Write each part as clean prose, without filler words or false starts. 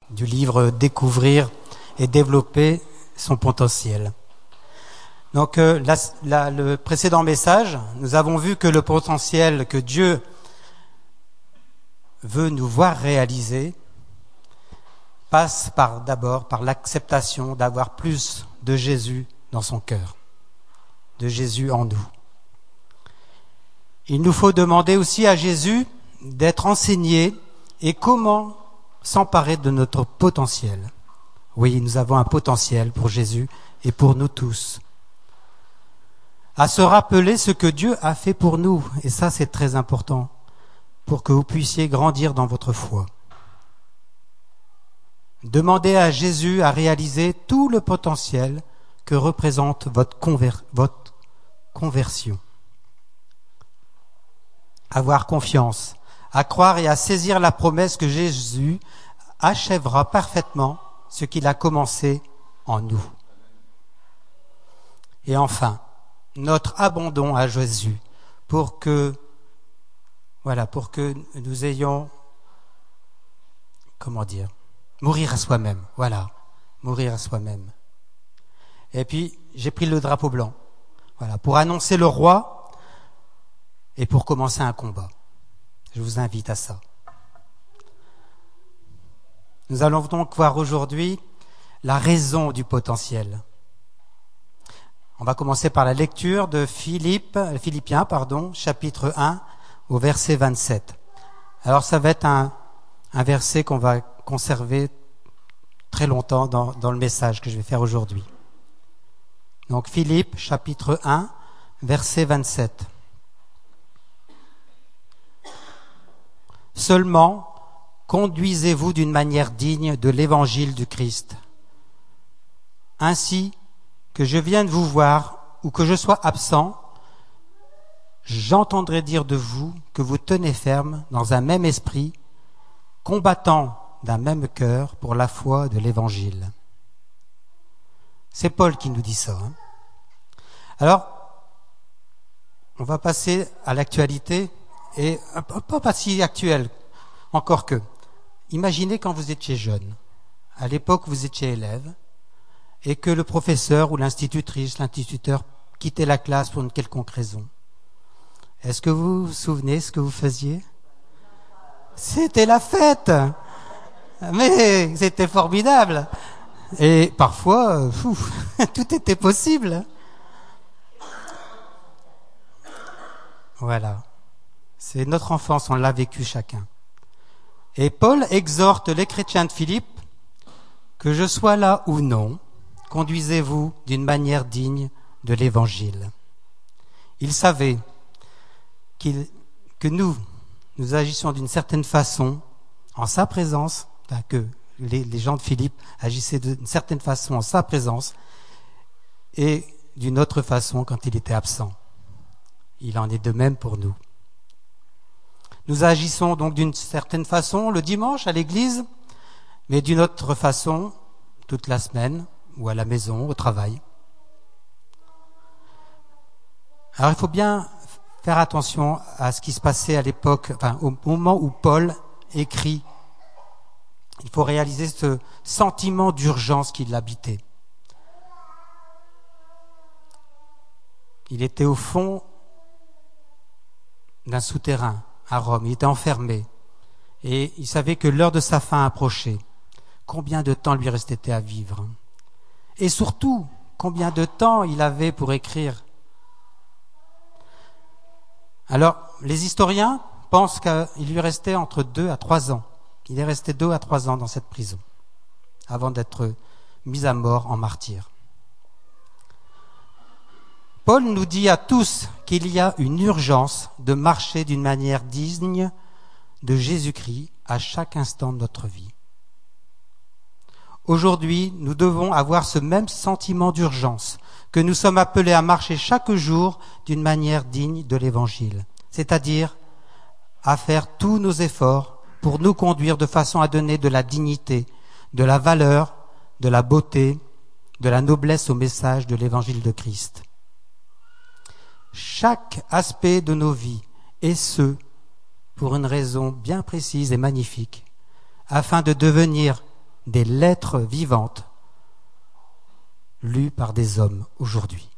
du livre Découvrir et développer son potentiel. Donc le précédent message, nous avons vu que le potentiel que Dieu veut nous voir réaliser passe d'abord par l'acceptation d'avoir plus de Jésus dans son cœur, de Jésus en nous. Il nous faut demander aussi à Jésus d'être enseigné et comment s'emparer de notre potentiel. Oui, nous avons un potentiel pour Jésus et pour nous tous. À se rappeler ce que Dieu a fait pour nous, et ça c'est très important, pour que vous puissiez grandir dans votre foi. Demandez à Jésus à réaliser tout le potentiel que représente votre conversion. Avoir confiance, à croire et à saisir la promesse que Jésus achèvera parfaitement ce qu'il a commencé en nous. Et enfin, notre abandon à Jésus pour que nous ayons, mourir à soi-même, mourir à soi-même. Et puis, j'ai pris le drapeau blanc, pour annoncer le roi et pour commencer un combat. Je vous invite à ça. Nous allons donc voir aujourd'hui la raison du potentiel. On va commencer par la lecture de Philippiens, chapitre 1, au verset 27. Alors ça va être un verset qu'on va conserver très longtemps dans le message que je vais faire aujourd'hui. Donc Philippe, chapitre 1, verset 27. Seulement, conduisez-vous d'une manière digne de l'évangile du Christ. Ainsi que je vienne vous voir ou que je sois absent, j'entendrai dire de vous que vous tenez ferme dans un même esprit, combattant d'un même cœur pour la foi de l'évangile. C'est Paul qui nous dit ça. Alors, on va passer à l'actualité, et pas si actuelle, encore que. Imaginez quand vous étiez jeune, à l'époque où vous étiez élève, et que le professeur ou l'instituteur quittait la classe pour une quelconque raison. Est-ce que vous vous souvenez ce que vous faisiez? C'était la fête! Mais c'était formidable! Et parfois, tout était possible. Voilà. C'est notre enfance, on l'a vécu chacun. Et Paul exhorte les chrétiens de Philippe, que je sois là ou non, conduisez-vous d'une manière digne de l'évangile. Il savait que nous agissions d'une certaine façon en sa présence, que les gens de Philippe agissaient d'une certaine façon en sa présence et d'une autre façon quand il était absent. Il en est de même pour nous. Nous agissons donc d'une certaine façon le dimanche à l'église, mais d'une autre façon toute la semaine, ou à la maison, au travail. Alors il faut bien faire attention à ce qui se passait à l'époque, au moment où Paul écrit. Il faut réaliser ce sentiment d'urgence qui l'habitait. Il était au fond d'un souterrain à Rome, il était enfermé et il savait que l'heure de sa fin approchait. Combien de temps lui restait-il à vivre? Et surtout, combien de temps il avait pour écrire? Alors, les historiens pensent qu'il lui restait entre 2 à 3 ans. Il est resté 2 à 3 ans dans cette prison, avant d'être mis à mort en martyr. Paul nous dit à tous qu'il y a une urgence de marcher d'une manière digne de Jésus-Christ à chaque instant de notre vie. Aujourd'hui, nous devons avoir ce même sentiment d'urgence, que nous sommes appelés à marcher chaque jour d'une manière digne de l'Évangile, c'est-à-dire à faire tous nos efforts pour nous conduire de façon à donner de la dignité, de la valeur, de la beauté, de la noblesse au message de l'Évangile de Christ. Chaque aspect de nos vies, et ce, pour une raison bien précise et magnifique, afin de devenir des lettres vivantes lues par des hommes aujourd'hui.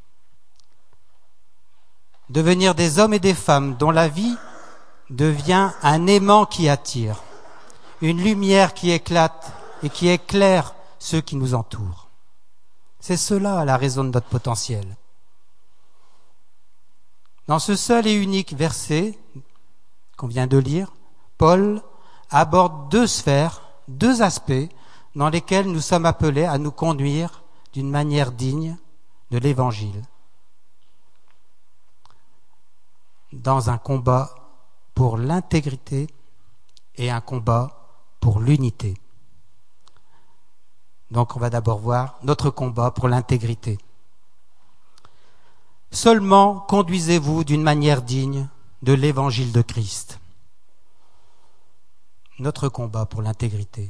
Devenir des hommes et des femmes dont la vie devient un aimant qui attire, une lumière qui éclate et qui éclaire ceux qui nous entourent. C'est cela la raison de notre potentiel. Dans ce seul et unique verset qu'on vient de lire, Paul aborde deux sphères, deux aspects dans lesquels nous sommes appelés à nous conduire d'une manière digne de l'Évangile. Dans un combat pour l'intégrité et un combat pour l'unité. Donc on va d'abord voir notre combat pour l'intégrité. Seulement conduisez-vous d'une manière digne de l'Évangile de Christ. Notre combat pour l'intégrité.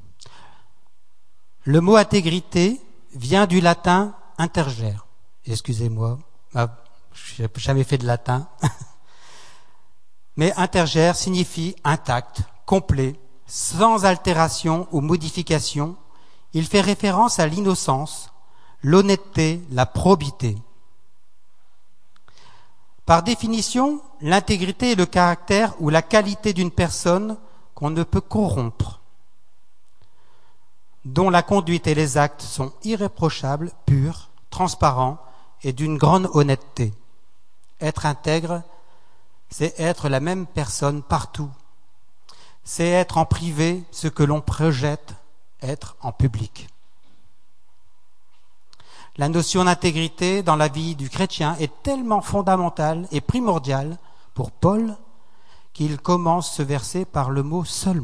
Le mot intégrité vient du latin intergere. Excusez-moi, je n'ai jamais fait de latin. Mais intergere signifie intact, complet, sans altération ou modification. Il fait référence à l'innocence, l'honnêteté, la probité. Par définition, l'intégrité est le caractère ou la qualité d'une personne qu'on ne peut corrompre, dont la conduite et les actes sont irréprochables, purs, transparents et d'une grande honnêteté. Être intègre, c'est être la même personne partout. C'est être en privé ce que l'on projette être en public. La notion d'intégrité dans la vie du chrétien est tellement fondamentale et primordiale pour Paul qu'il commence ce verset par le mot « seulement ».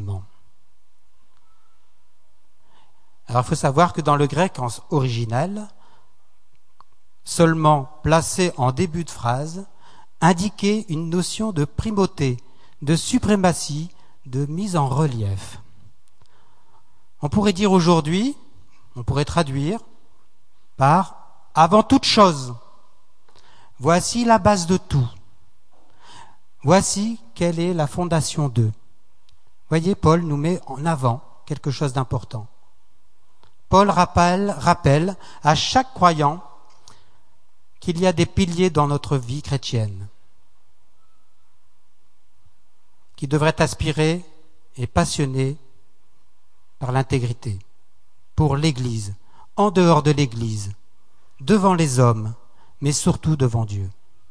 Alors il faut savoir que dans le grec original, « seulement » placé en début de phrase indiquait une notion de primauté, de suprématie, de mise en relief. On pourrait dire aujourd'hui, on pourrait traduire par « avant toute chose ». Voici la base de tout. Voici quelle est la fondation d'eux. Voyez, Paul nous met en avant quelque chose d'important. Paul rappelle à chaque croyant qu'il y a des piliers dans notre vie chrétienne qui devraient aspirer et passionner par l'intégrité, pour l'Église, en dehors de l'Église, devant les hommes, mais surtout devant Dieu.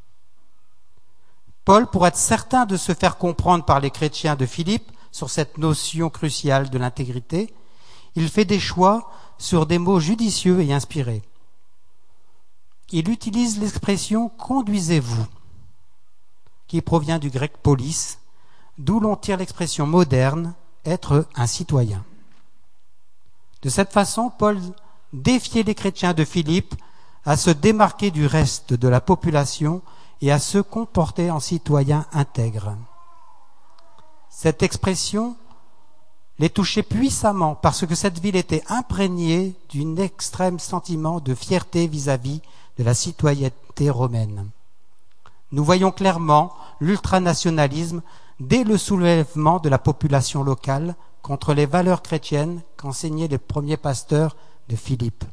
Paul, pour être certain de se faire comprendre par les chrétiens de Philippe sur cette notion cruciale de l'intégrité, il fait des choix sur des mots judicieux et inspirés. Il utilise l'expression « conduisez-vous » qui provient du grec « polis », d'où l'on tire l'expression moderne « être un citoyen ». De cette façon, Paul défiait les chrétiens de Philippe à se démarquer du reste de la population et à se comporter en citoyens intègres. Cette expression les touchait puissamment parce que cette ville était imprégnée d'un extrême sentiment de fierté vis-à-vis de la citoyenneté romaine. Nous voyons clairement l'ultranationalisme dès le soulèvement de la population locale contre les valeurs chrétiennes qu'enseignaient les premiers pasteurs de Philippe.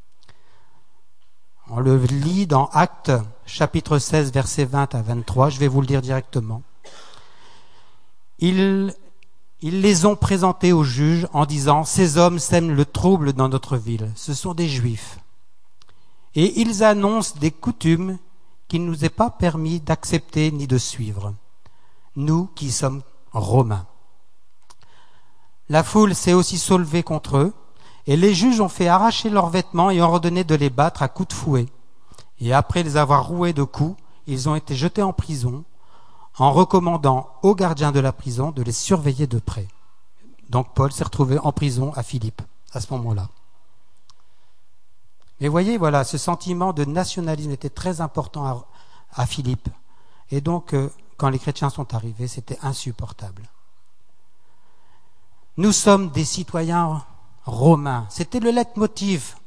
On le lit dans Actes, chapitre 16, versets 20 à 23. Je vais vous le dire directement. Ils les ont présentés aux juges en disant « Ces hommes sèment le trouble dans notre ville. Ce sont des Juifs. Et ils annoncent des coutumes qu'il ne nous est pas permis d'accepter ni de suivre, nous qui sommes Romains. » La foule s'est aussi soulevée contre eux, et les juges ont fait arracher leurs vêtements et ont ordonné de les battre à coups de fouet. Et après les avoir roués de coups, ils ont été jetés en prison, en recommandant aux gardiens de la prison de les surveiller de près. Donc Paul s'est retrouvé en prison à Philippe, à ce moment-là. Mais voyez, voilà, ce sentiment de nationalisme était très important à Philippe. Et donc, quand les chrétiens sont arrivés, c'était insupportable. Nous sommes des citoyens romains. C'était le leitmotiv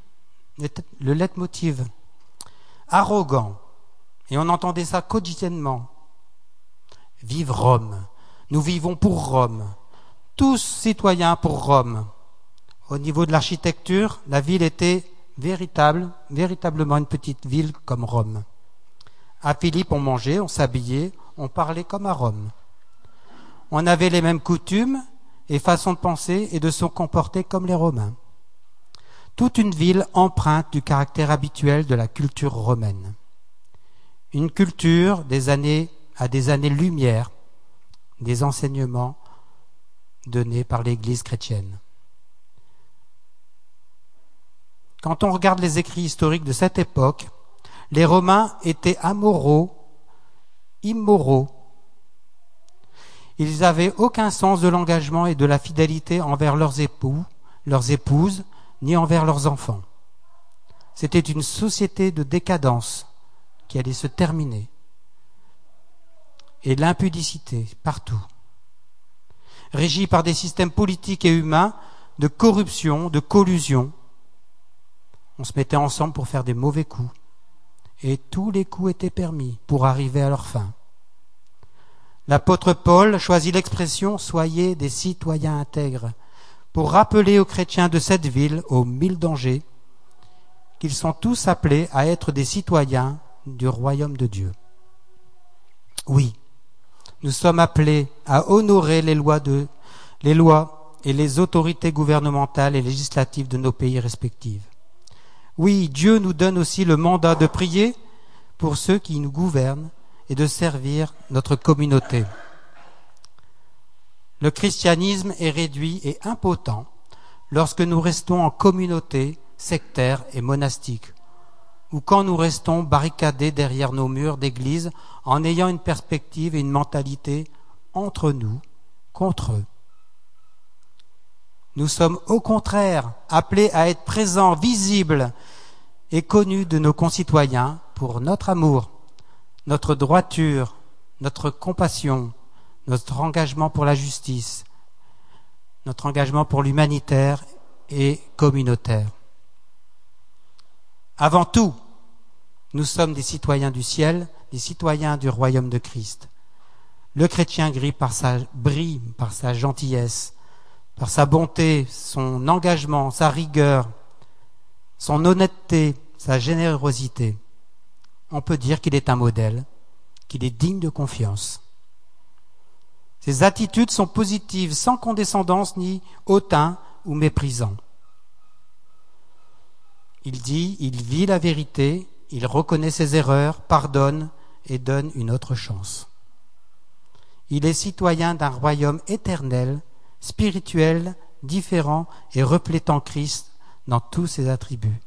arrogant. Et on entendait ça quotidiennement. Vive Rome. Nous vivons pour Rome. Tous citoyens pour Rome. Au niveau de l'architecture, la ville était véritablement une petite ville comme Rome. À Philippe, on mangeait, on s'habillait, on parlait comme à Rome. On avait les mêmes coutumes et façons de penser et de se comporter comme les Romains. Toute une ville empreinte du caractère habituel de la culture romaine. Une culture à des années-lumière des enseignements donnés par l'Église chrétienne. Quand on regarde les écrits historiques de cette époque, les Romains étaient amoureux, immoraux. Ils n'avaient aucun sens de l'engagement et de la fidélité envers leurs époux, leurs épouses, ni envers leurs enfants. C'était une société de décadence qui allait se terminer. Et l'impudicité partout. Régie par des systèmes politiques et humains de corruption, de collusion. On se mettait ensemble pour faire des mauvais coups. Et tous les coups étaient permis pour arriver à leur fin. L'apôtre Paul choisit l'expression « Soyez des citoyens intègres » pour rappeler aux chrétiens de cette ville, aux 1000 dangers, qu'ils sont tous appelés à être des citoyens du royaume de Dieu. Oui, nous sommes appelés à honorer les lois et les autorités gouvernementales et législatives de nos pays respectifs. Oui, Dieu nous donne aussi le mandat de prier pour ceux qui nous gouvernent et de servir notre communauté. Le christianisme est réduit et impotent lorsque nous restons en communauté sectaire et monastique, ou quand nous restons barricadés derrière nos murs d'église en ayant une perspective et une mentalité entre nous, contre eux. Nous sommes au contraire appelés à être présents, visibles et connus de nos concitoyens pour notre amour, notre droiture, notre compassion, notre engagement pour la justice, notre engagement pour l'humanitaire et communautaire. Avant tout, nous sommes des citoyens du ciel, des citoyens du royaume de Christ. Le chrétien brille par sa gentillesse, par sa bonté, son engagement, sa rigueur, son honnêteté, sa générosité. On peut dire qu'il est un modèle, qu'il est digne de confiance. Ses attitudes sont positives, sans condescendance ni hautain ou méprisant. Il vit la vérité, il reconnaît ses erreurs, pardonne et donne une autre chance. Il est citoyen d'un royaume éternel, spirituel, différent et reflétant Christ dans tous ses attributs.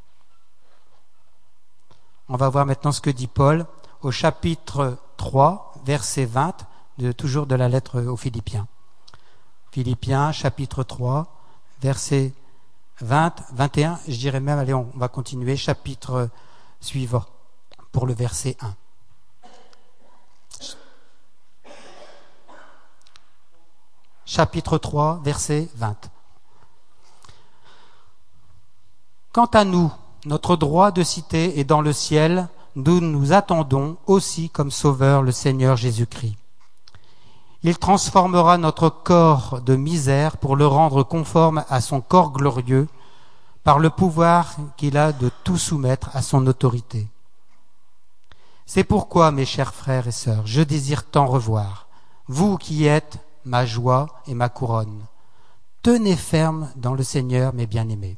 On va voir maintenant ce que dit Paul au chapitre 3, verset 20, toujours de la lettre aux Philippiens. Philippiens, chapitre 3, verset 20, 21, je dirais même, allez, on va continuer, chapitre suivant, pour le verset 1. Chapitre 3, verset 20. Quant à nous, notre droit de cité est dans le ciel, nous nous attendons aussi comme Sauveur le Seigneur Jésus-Christ. Il transformera notre corps de misère pour le rendre conforme à son corps glorieux par le pouvoir qu'il a de tout soumettre à son autorité. C'est pourquoi, mes chers frères et sœurs, je désire tant revoir, vous qui êtes ma joie et ma couronne. Tenez ferme dans le Seigneur, mes bien-aimés.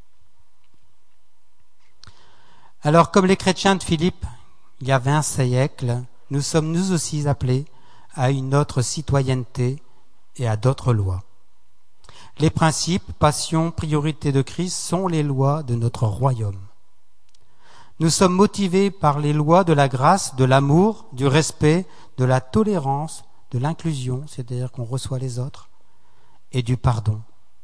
Alors, comme les chrétiens de Philippe, il y a 20 siècles, nous sommes nous aussi appelés à une autre citoyenneté et à d'autres lois. Les principes, passions, priorités de Christ sont les lois de notre royaume. Nous sommes motivés par les lois de la grâce, de l'amour, du respect, de la tolérance, de l'inclusion, c'est-à-dire qu'on reçoit les autres, et du pardon.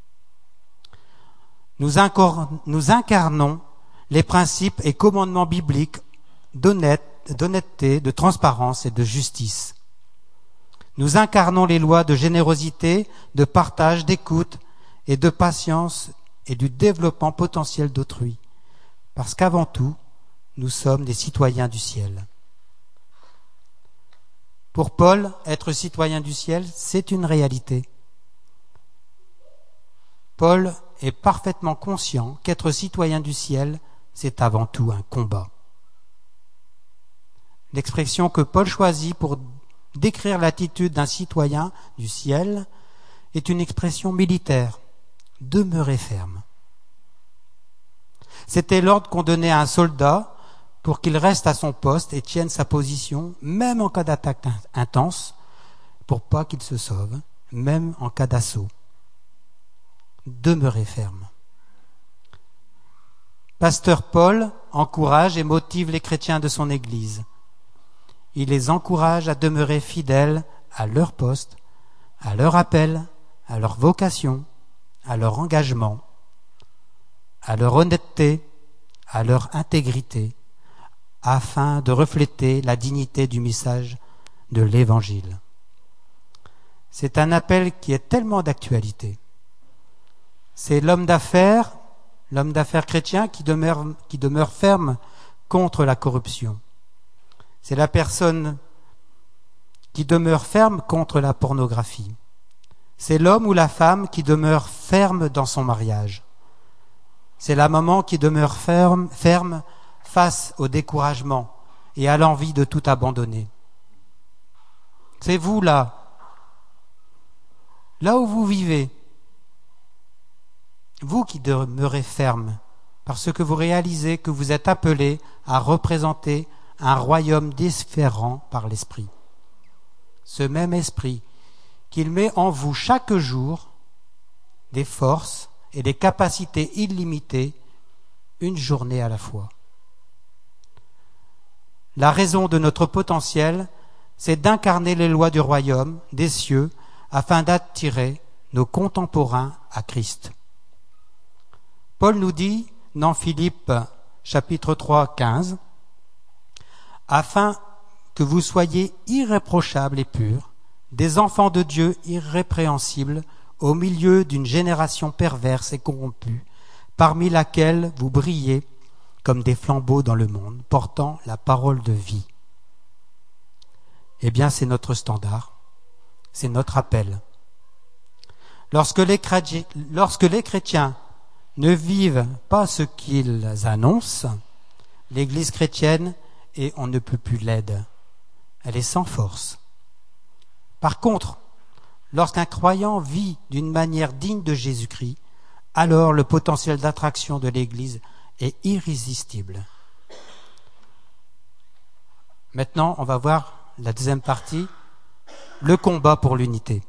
Nous incarnons les principes et commandements bibliques d'honnêteté, de transparence et de justice. Nous incarnons les lois de générosité, de partage, d'écoute et de patience et du développement potentiel d'autrui. Parce qu'avant tout, nous sommes des citoyens du ciel. Pour Paul, être citoyen du ciel, c'est une réalité. Paul est parfaitement conscient qu'être citoyen du ciel, c'est avant tout un combat. L'expression que Paul choisit pour décrire l'attitude d'un citoyen du ciel est une expression militaire, demeurer ferme. C'était l'ordre qu'on donnait à un soldat pour qu'il reste à son poste et tienne sa position, même en cas d'attaque intense, pour pas qu'il se sauve, même en cas d'assaut. Demeurer ferme. Pasteur Paul encourage et motive les chrétiens de son Église. Il les encourage à demeurer fidèles à leur poste, à leur appel, à leur vocation, à leur engagement, à leur honnêteté, à leur intégrité, afin de refléter la dignité du message de l'Évangile. C'est un appel qui est tellement d'actualité. C'est l'homme d'affaires chrétien qui demeure ferme contre la corruption. C'est la personne qui demeure ferme contre la pornographie. C'est l'homme ou la femme qui demeure ferme dans son mariage. C'est la maman qui demeure ferme face au découragement et à l'envie de tout abandonner. C'est vous là où vous vivez, vous qui demeurez ferme, parce que vous réalisez que vous êtes appelés à représenter un royaume différent par l'Esprit. Ce même Esprit qu'il met en vous chaque jour des forces et des capacités illimitées, une journée à la fois. La raison de notre potentiel, c'est d'incarner les lois du royaume, des cieux, afin d'attirer nos contemporains à Christ. Paul nous dit dans Philippiens chapitre 3, 15, « Afin que vous soyez irréprochables et purs, des enfants de Dieu irrépréhensibles, au milieu d'une génération perverse et corrompue, parmi laquelle vous brillez comme des flambeaux dans le monde, portant la parole de vie. » Eh bien, c'est notre standard, c'est notre appel. Lorsque les chrétiens ne vivent pas ce qu'ils annoncent, l'Église chrétienne est on ne peut plus laide. Elle est sans force. Par contre, lorsqu'un croyant vit d'une manière digne de Jésus-Christ, alors le potentiel d'attraction de l'Église est irrésistible. Maintenant, on va voir la deuxième partie, le combat pour l'unité.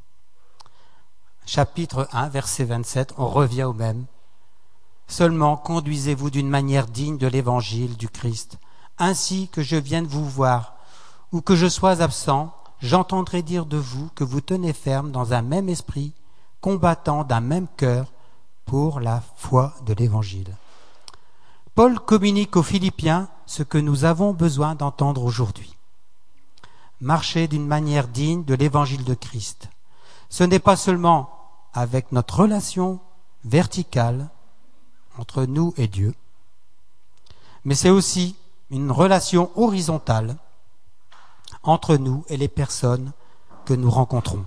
Chapitre 1, verset 27, on revient au même. « Seulement conduisez-vous d'une manière digne de l'évangile du Christ, ainsi que je vienne vous voir, ou que je sois absent, j'entendrai dire de vous que vous tenez ferme dans un même esprit, combattant d'un même cœur pour la foi de l'Évangile. » Paul communique aux Philippiens ce que nous avons besoin d'entendre aujourd'hui. Marcher d'une manière digne de l'Évangile de Christ. Ce n'est pas seulement avec notre relation verticale entre nous et Dieu, mais c'est aussi une relation horizontale entre nous et les personnes que nous rencontrons.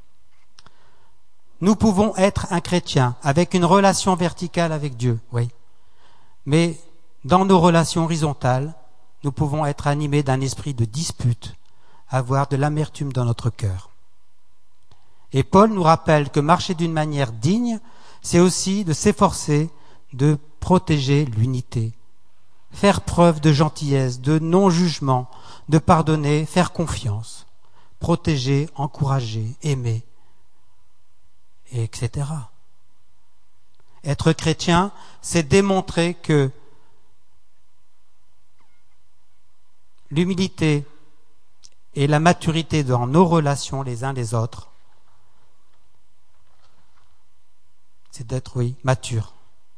Nous pouvons être un chrétien avec une relation verticale avec Dieu, oui. Mais dans nos relations horizontales, nous pouvons être animés d'un esprit de dispute, avoir de l'amertume dans notre cœur. Et Paul nous rappelle que marcher d'une manière digne, c'est aussi de s'efforcer de protéger l'unité, faire preuve de gentillesse, de non-jugement, de pardonner, faire confiance, protéger, encourager, aimer, etc. Être chrétien, c'est démontrer que l'humilité et la maturité dans nos relations les uns les autres, c'est d'être, mature.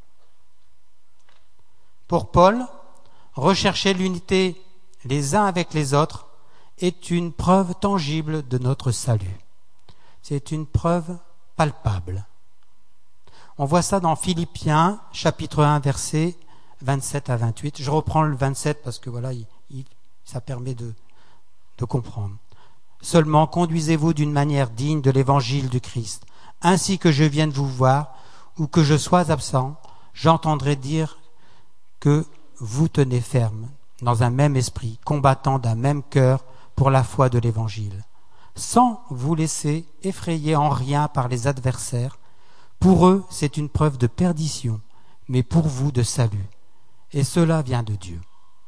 Pour Paul, rechercher l'unité les uns avec les autres est une preuve tangible de notre salut. C'est une preuve palpable. On voit ça dans Philippiens, chapitre 1, versets 27 à 28. Je reprends le 27 parce que ça permet de comprendre. « Seulement conduisez-vous d'une manière digne de l'évangile du Christ, ainsi que je vienne vous voir, ou que je sois absent, j'entendrai dire que vous tenez ferme dans un même esprit, combattant d'un même cœur pour la foi de l'Évangile, sans vous laisser effrayer en rien par les adversaires. Pour eux, c'est une preuve de perdition, mais pour vous de salut. Et cela vient de Dieu.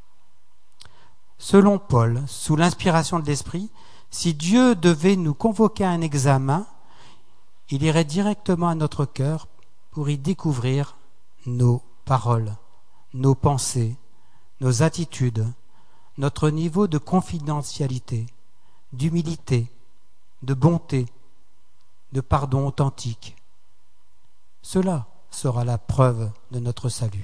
Selon Paul, sous l'inspiration de l'Esprit, si Dieu devait nous convoquer à un examen, il irait directement à notre cœur pour y découvrir nos paroles, nos pensées, nos attitudes, notre niveau de confidentialité, d'humilité, de bonté, de pardon authentique. Cela sera la preuve de notre salut.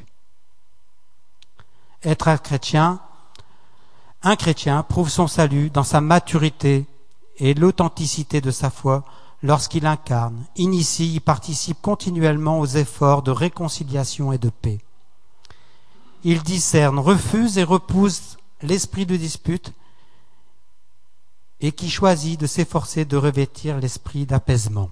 Être un chrétien prouve son salut dans sa maturité et l'authenticité de sa foi lorsqu'il incarne, initie, y participe continuellement aux efforts de réconciliation et de paix. Il discerne, refuse et repousse l'esprit de dispute et qui choisit de s'efforcer de revêtir l'esprit d'apaisement.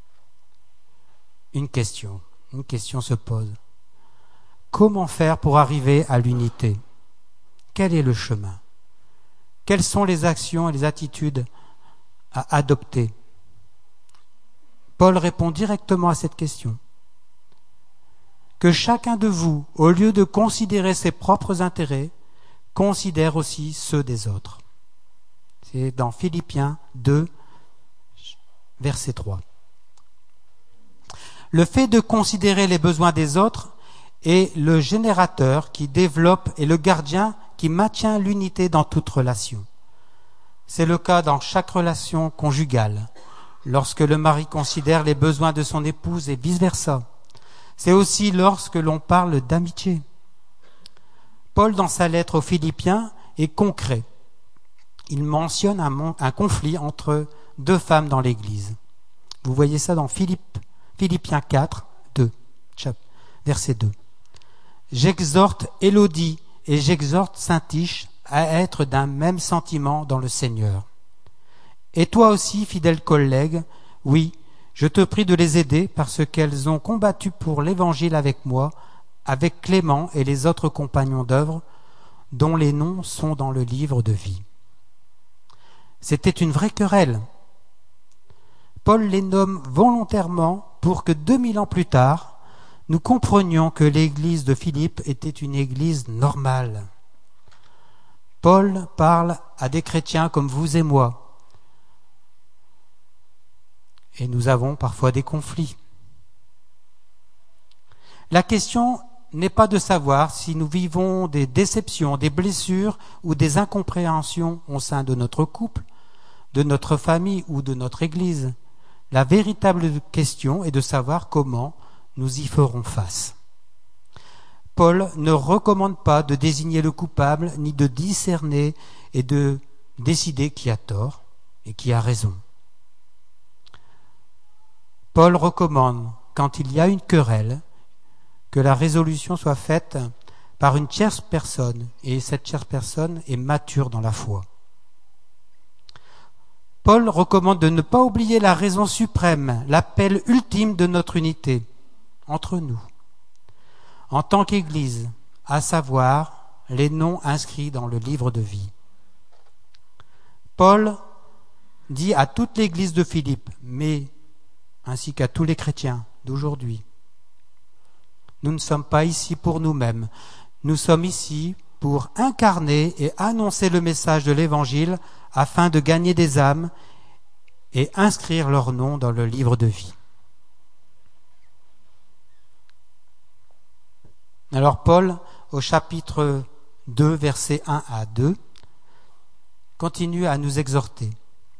Une question se pose. Comment faire pour arriver à l'unité? Quel est le chemin? Quelles sont les actions et les attitudes à adopter? Paul répond directement à cette question. Que chacun de vous, au lieu de considérer ses propres intérêts, considère aussi ceux des autres. C'est dans Philippiens 2, verset 3. Le fait de considérer les besoins des autres est le générateur qui développe et le gardien qui maintient l'unité dans toute relation. C'est le cas dans chaque relation conjugale, lorsque le mari considère les besoins de son épouse et vice-versa. C'est aussi lorsque l'on parle d'amitié. Paul, dans sa lettre aux Philippiens, est concret. Il mentionne un conflit entre deux femmes dans l'Église. Vous voyez ça dans Philippiens 4, 2, verset 2. J'exhorte Élodie et j'exhorte Syntyche à être d'un même sentiment dans le Seigneur. Et toi aussi, fidèle collègue, oui, je te prie de les aider parce qu'elles ont combattu pour l'Évangile avec moi, avec Clément et les autres compagnons d'œuvre, dont les noms sont dans le livre de vie. C'était une vraie querelle. Paul les nomme volontairement pour que 2000 ans plus tard, nous comprenions que l'église de Philippe était une église normale. Paul parle à des chrétiens comme vous et moi. Et nous avons parfois des conflits. La question n'est pas de savoir si nous vivons des déceptions, des blessures ou des incompréhensions au sein de notre couple, de notre famille ou de notre Église. La véritable question est de savoir comment nous y ferons face. Paul ne recommande pas de désigner le coupable, ni de discerner et de décider qui a tort et qui a raison. Paul recommande, quand il y a une querelle, que la résolution soit faite par une tierce personne, et cette tierce personne est mature dans la foi. Paul recommande de ne pas oublier la raison suprême, l'appel ultime de notre unité entre nous, en tant qu'Église, à savoir les noms inscrits dans le livre de vie. Paul dit à toute l'Église de Philippe, mais ainsi qu'à tous les chrétiens d'aujourd'hui, nous ne sommes pas ici pour nous-mêmes, nous sommes ici pour incarner et annoncer le message de l'Évangile afin de gagner des âmes et inscrire leur nom dans le livre de vie. Alors Paul, au chapitre 2, versets 1 à 2, continue à nous exhorter.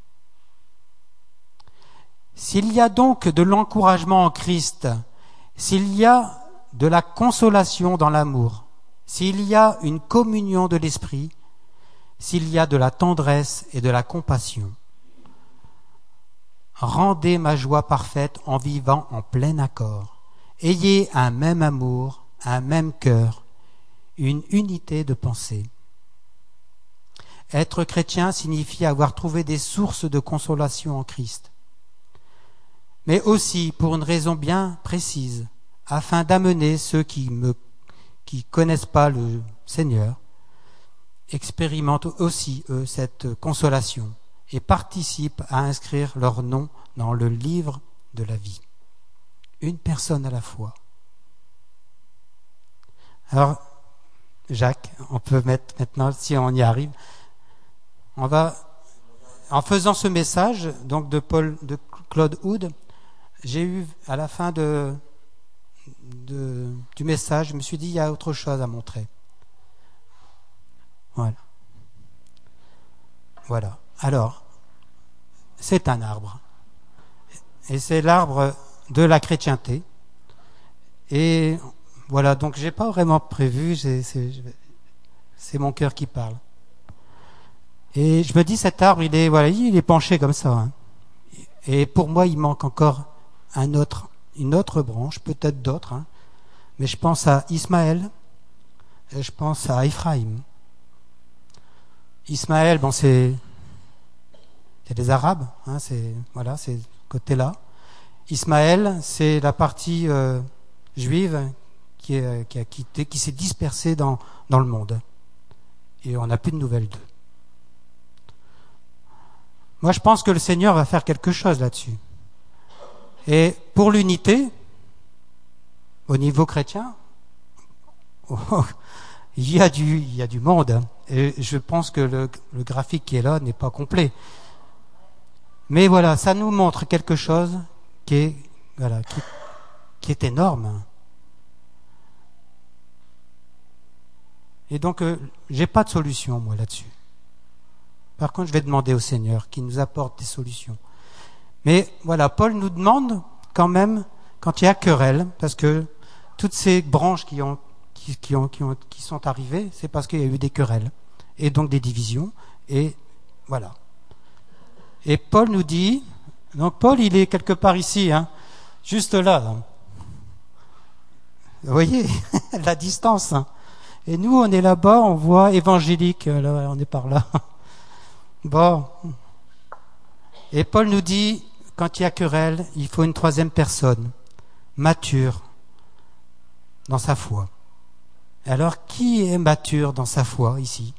S'il y a donc de l'encouragement en Christ, s'il y a de la consolation dans l'amour, s'il y a une communion de l'esprit, s'il y a de la tendresse et de la compassion, rendez ma joie parfaite en vivant en plein accord. Ayez un même amour, un même cœur, une unité de pensée. Être chrétien signifie avoir trouvé des sources de consolation en Christ, mais aussi pour une raison bien précise, afin d'amener ceux qui connaissent pas le Seigneur, expérimentent aussi, eux, cette consolation et participent à inscrire leur nom dans le livre de la vie. Une personne à la fois. Alors, Jacques, on peut mettre maintenant, si on y arrive, on va, en faisant ce message, donc de Claude Hood, j'ai eu, à la fin du message, je me suis dit, il y a autre chose à montrer. Voilà. Alors, c'est un arbre. Et c'est l'arbre de la chrétienté. Et voilà, donc j'ai pas vraiment prévu, c'est mon cœur qui parle. Et je me dis, cet arbre, il est penché comme ça. Hein. Et pour moi, il manque encore une autre branche, peut-être d'autres. Hein. Mais je pense à Ismaël, et je pense à Ephraïm. Ismaël, bon, c'est des Arabes, hein, c'est ce côté-là. Ismaël, c'est la partie juive qui a quitté, qui s'est dispersée dans le monde. Et on n'a plus de nouvelles d'eux. Moi, je pense que le Seigneur va faire quelque chose là-dessus. Et pour l'unité, au niveau chrétien, il y a du monde. Hein. Et je pense que le graphique qui est là n'est pas complet. Mais voilà, ça nous montre quelque chose qui est énorme. Et donc, j'ai pas de solution, moi, là-dessus. Par contre, je vais demander au Seigneur qu'il nous apporte des solutions. Mais voilà, Paul nous demande quand même, quand il y a querelle, parce que toutes ces branches qui sont arrivées, c'est parce qu'il y a eu des querelles, et donc des divisions, et voilà. Et Paul nous dit, donc Paul, il est quelque part ici, hein, juste là. Vous voyez, la distance. Hein. Et nous, on est là-bas, on voit évangélique, là, on est par là. Bon. Et Paul nous dit, quand il y a querelle, il faut une troisième personne, mature, dans sa foi. Alors, qui est mature dans sa foi, ici?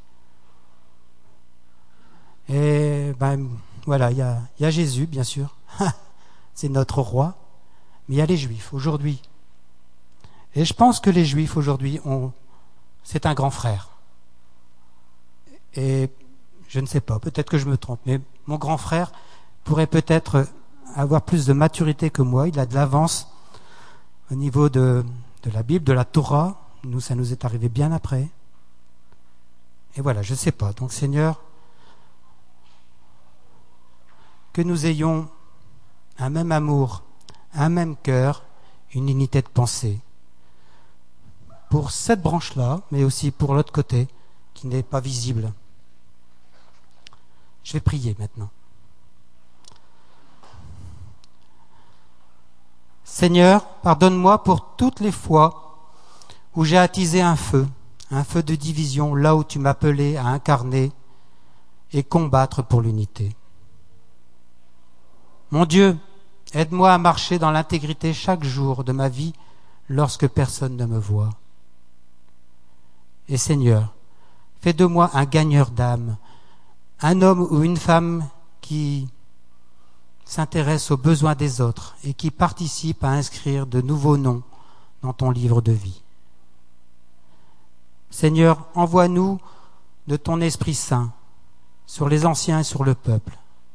Et, voilà, il y a Jésus, bien sûr. C'est notre roi. Mais il y a les Juifs, aujourd'hui. Et je pense que les Juifs, aujourd'hui, c'est un grand frère. Et je ne sais pas, peut-être que je me trompe, mais mon grand frère pourrait peut-être avoir plus de maturité que moi. Il a de l'avance au niveau de la Bible, de la Torah. Nous, ça nous est arrivé bien après. Et voilà, je ne sais pas. Donc, Seigneur, que nous ayons un même amour, un même cœur, une unité de pensée. Pour cette branche-là, mais aussi pour l'autre côté, qui n'est pas visible. Je vais prier maintenant. Seigneur, pardonne-moi pour toutes les fois où j'ai attisé un feu de division, là où tu m'appelais à incarner et combattre pour l'unité. Mon Dieu, aide-moi à marcher dans l'intégrité chaque jour de ma vie lorsque personne ne me voit. Et Seigneur, fais de moi un gagneur d'âme, un homme ou une femme qui s'intéresse aux besoins des autres et qui participe à inscrire de nouveaux noms dans ton livre de vie. Seigneur, envoie-nous de ton Esprit Saint sur les anciens et sur le peuple.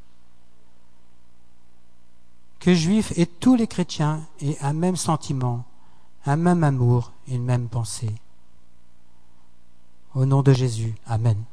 Que Juifs et tous les chrétiens aient un même sentiment, un même amour et une même pensée. Au nom de Jésus, Amen.